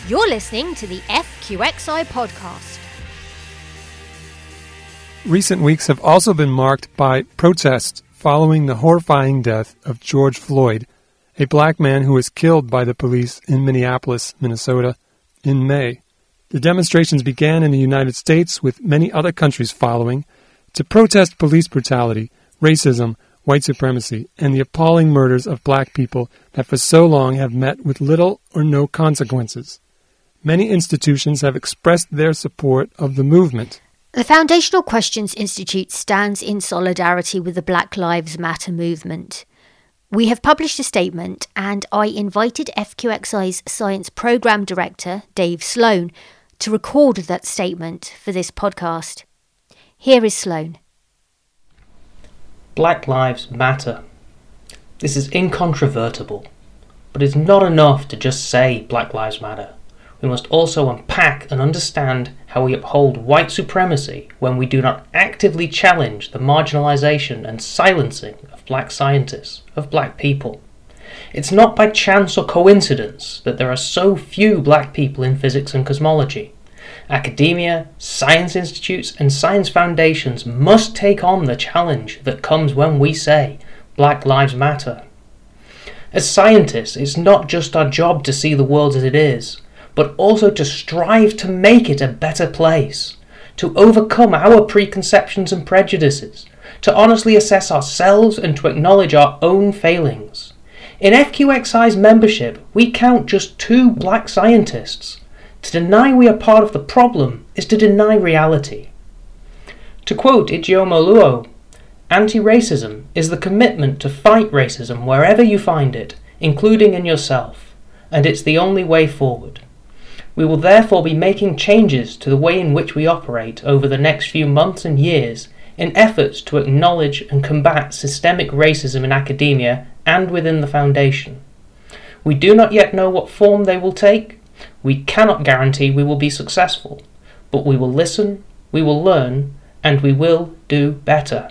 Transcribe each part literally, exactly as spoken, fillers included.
You're listening to the F Q X I podcast. Recent weeks have also been marked by protests following the horrifying death of George Floyd, a black man who was killed by the police in Minneapolis, Minnesota, in May. The demonstrations began in the United States, with many other countries following, to protest police brutality, racism, white supremacy, and the appalling murders of black people that for so long have met with little or no consequences. Many institutions have expressed their support of the movement. The Foundational Questions Institute stands in solidarity with the Black Lives Matter movement. We have published a statement, and I invited F Q X I's Science Programme Director, Dave Sloan, to record that statement for this podcast. Here is Sloan. Black Lives Matter. This is incontrovertible, but it's not enough to just say Black Lives Matter. We must also unpack and understand how we uphold white supremacy when we do not actively challenge the marginalization and silencing of black scientists, of black people. It's not by chance or coincidence that there are so few black people in physics and cosmology. Academia, science institutes, and science foundations must take on the challenge that comes when we say Black Lives Matter. As scientists, it's not just our job to see the world as it is, but also to strive to make it a better place, to overcome our preconceptions and prejudices, to honestly assess ourselves and to acknowledge our own failings. In F Q X I's membership, we count just two black scientists. To deny we are part of the problem is to deny reality. To quote Ijeoma Oluo, anti-racism is the commitment to fight racism wherever you find it, including in yourself, and it's the only way forward. We will therefore be making changes to the way in which we operate over the next few months and years in efforts to acknowledge and combat systemic racism in academia and within the Foundation. We do not yet know what form they will take. We cannot guarantee we will be successful, but we will listen, we will learn, and we will do better.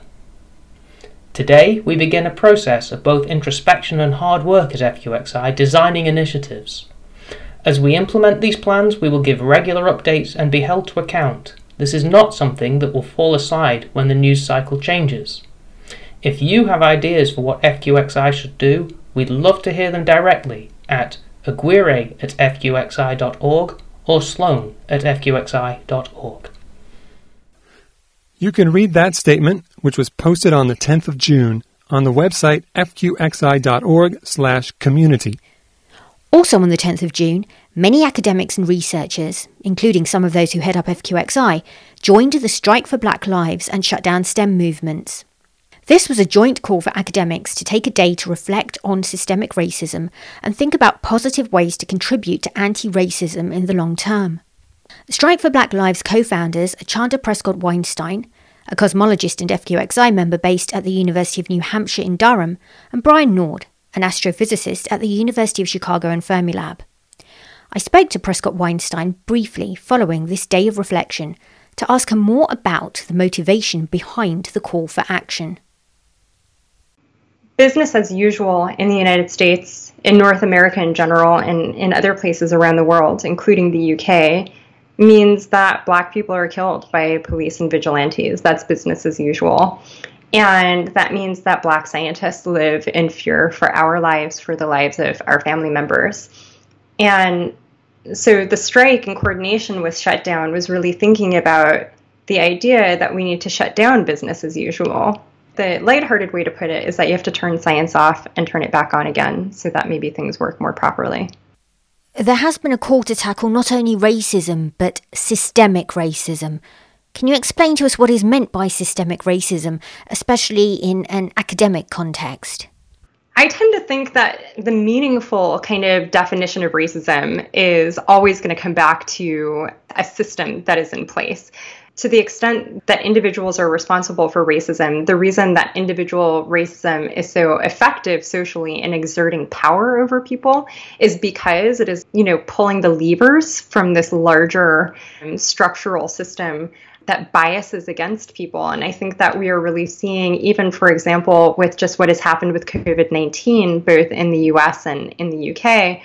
Today, we begin a process of both introspection and hard work at F Q X I, designing initiatives. As we implement these plans, we will give regular updates and be held to account. This is not something that will fall aside when the news cycle changes. If you have ideas for what F Q X I should do, we'd love to hear them directly at aguirre at f q x i dot org or sloan at f q x i dot org. You can read that statement, which was posted on the tenth of June, on the website f q x i dot org slash community. Also on the tenth of June, many academics and researchers, including some of those who head up F Q X I, joined the Strike for Black Lives and Shut Down STEM movements. This was a joint call for academics to take a day to reflect on systemic racism and think about positive ways to contribute to anti-racism in the long term. Strike for Black Lives co-founders are Chanda Prescott-Weinstein, a cosmologist and F Q X I member based at the University of New Hampshire in Durham, and Brian Nord, an astrophysicist at the University of Chicago and Fermilab. I spoke to Prescott-Weinstein briefly following this day of reflection to ask her more about the motivation behind the call for action. Business as usual in the United States, in North America in general, and in other places around the world, including the U K, means that Black people are killed by police and vigilantes. That's business as usual. And that means that Black scientists live in fear for our lives, for the lives of our family members. And so the strike, in coordination with Shutdown, was really thinking about the idea that we need to shut down business as usual. The lighthearted way to put it is that you have to turn science off and turn it back on again so that maybe things work more properly. There has been a call to tackle not only racism, but systemic racism. Can you explain to us what is meant by systemic racism, especially in an academic context? I tend to think that the meaningful kind of definition of racism is always going to come back to a system that is in place. To the extent that individuals are responsible for racism, the reason that individual racism is so effective socially in exerting power over people is because it is, you know, pulling the levers from this larger um, structural system that biases against people. And I think that we are really seeing, even, for example, with just what has happened with COVID nineteen, both in the U S and in the U K,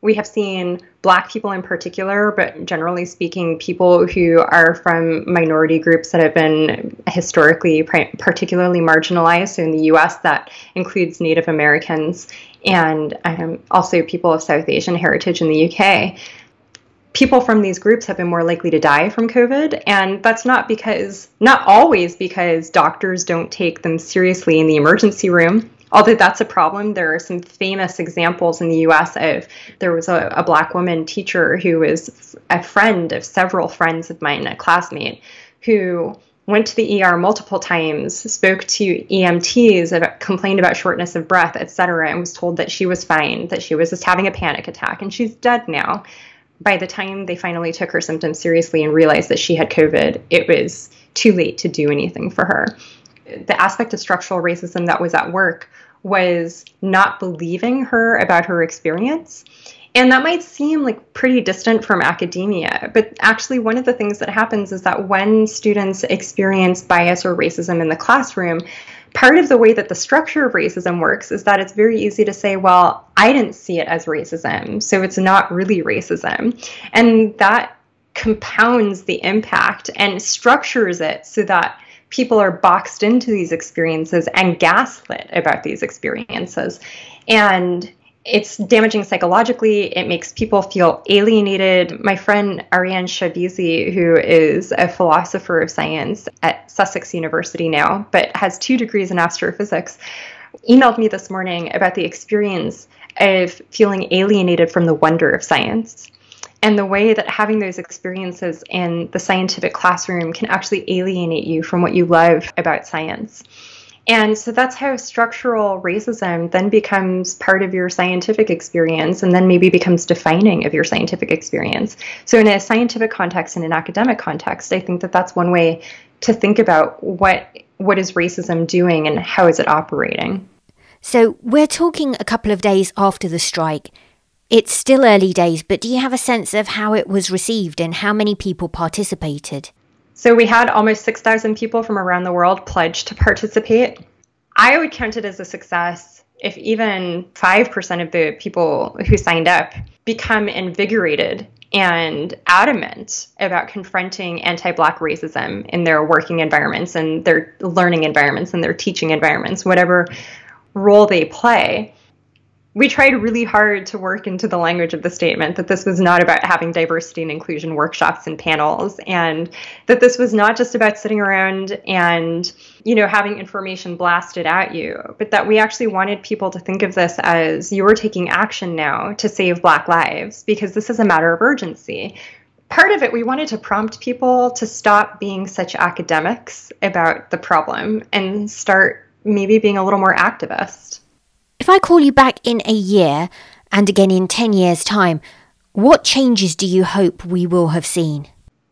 we have seen Black people in particular, but generally speaking, people who are from minority groups that have been historically particularly marginalized. So in the U S, that includes Native Americans and um, also people of South Asian heritage in the U K. People from these groups have been more likely to die from COVID, and that's not because, not always because doctors don't take them seriously in the emergency room. Although that's a problem, there are some famous examples in the U S of, there was a, a Black woman teacher who was a friend of several friends of mine, a classmate, who went to the E R multiple times, spoke to E M Ts, about, complained about shortness of breath, et cetera, and was told that she was fine, that she was just having a panic attack, and she's dead now. By the time they finally took her symptoms seriously and realized that she had COVID, it was too late to do anything for her. The aspect of structural racism that was at work was not believing her about her experience. And that might seem like pretty distant from academia, but actually one of the things that happens is that when students experience bias or racism in the classroom, part of the way that the structure of racism works is that it's very easy to say, well, I didn't see it as racism, so it's not really racism. And that compounds the impact and structures it so that people are boxed into these experiences and gaslit about these experiences. And it's damaging psychologically. It makes people feel alienated. My friend Ariane Shabizi, who is a philosopher of science at Sussex University now, but has two degrees in astrophysics, emailed me this morning about the experience of feeling alienated from the wonder of science, and the way that having those experiences in the scientific classroom can actually alienate you from what you love about science. And so that's how structural racism then becomes part of your scientific experience, and then maybe becomes defining of your scientific experience. So in a scientific context and an academic context, I think that that's one way to think about what what is racism doing and how is it operating. So we're talking a couple of days after the strike. It's still early days, but do you have a sense of how it was received and how many people participated? So we had almost six thousand people from around the world pledge to participate. I would count it as a success if even five percent of the people who signed up become invigorated and adamant about confronting anti-Black racism in their working environments and their learning environments and their teaching environments, whatever role they play. We tried really hard to work into the language of the statement that this was not about having diversity and inclusion workshops and panels, and that this was not just about sitting around and, you know, having information blasted at you, but that we actually wanted people to think of this as you're taking action now to save Black lives, because this is a matter of urgency. Part of it, we wanted to prompt people to stop being such academics about the problem and start maybe being a little more activist. If I call you back in a year, and again in ten years' time, what changes do you hope we will have seen?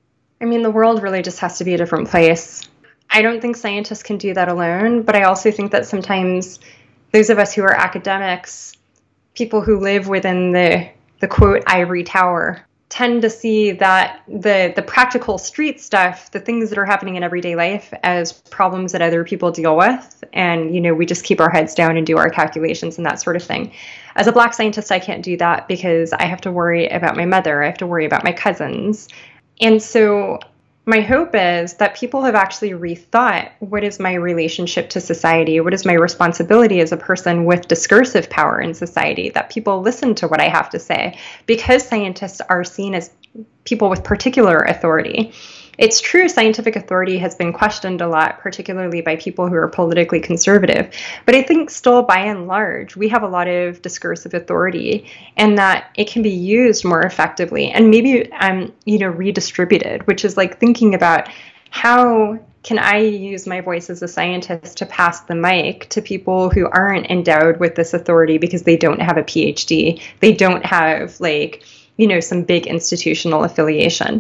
I mean, the world really just has to be a different place. I don't think scientists can do that alone, but I also think that sometimes those of us who are academics, people who live within the, the quote, ivory tower, tend to see that the the practical street stuff, the things that are happening in everyday life, as problems that other people deal with. And, you know, we just keep our heads down and do our calculations and that sort of thing. As a Black scientist, I can't do that because I have to worry about my mother. I have to worry about my cousins. And so my hope is that people have actually rethought, what is my relationship to society? What is my responsibility as a person with discursive power in society? That people listen to what I have to say, because scientists are seen as people with particular authority. It's true, scientific authority has been questioned a lot, particularly by people who are politically conservative. But I think still, by and large, we have a lot of discursive authority, and that it can be used more effectively and maybe, um, you know, redistributed, which is like thinking about how can I use my voice as a scientist to pass the mic to people who aren't endowed with this authority because they don't have a P H D, they don't have, like, you know, some big institutional affiliation.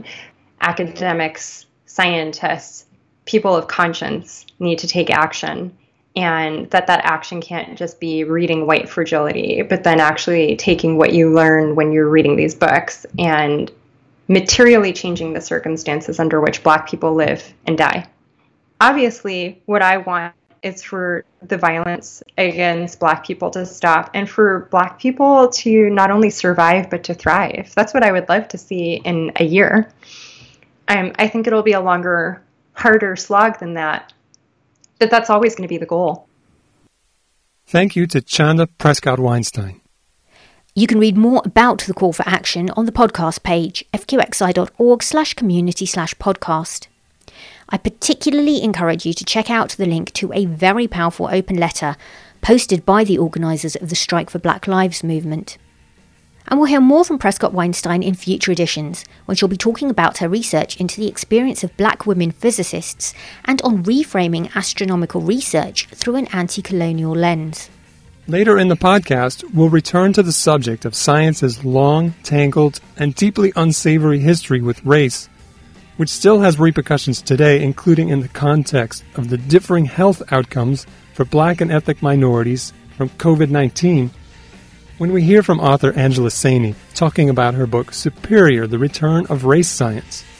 Academics, scientists, people of conscience need to take action, and that that action can't just be reading White Fragility, but then actually taking what you learn when you're reading these books and materially changing the circumstances under which Black people live and die. Obviously, what I want is for the violence against Black people to stop and for Black people to not only survive but to thrive. That's what I would love to see in a year. Um, I think it'll be a longer, harder slog than that, but that's always going to be the goal. Thank you to Chanda Prescott-Weinstein. You can read more about the call for action on the podcast page, fqxi.org slash community slash podcast. I particularly encourage you to check out the link to a very powerful open letter posted by the organisers of the Strike for Black Lives movement. And we'll hear more from Prescott-Weinstein in future editions, when she'll be talking about her research into the experience of Black women physicists and on reframing astronomical research through an anti-colonial lens. Later in the podcast, we'll return to the subject of science's long, tangled, and deeply unsavory history with race, which still has repercussions today, including in the context of the differing health outcomes for Black and ethnic minorities from covid nineteen, when we hear from author Angela Saini talking about her book Superior, The Return of Race Science.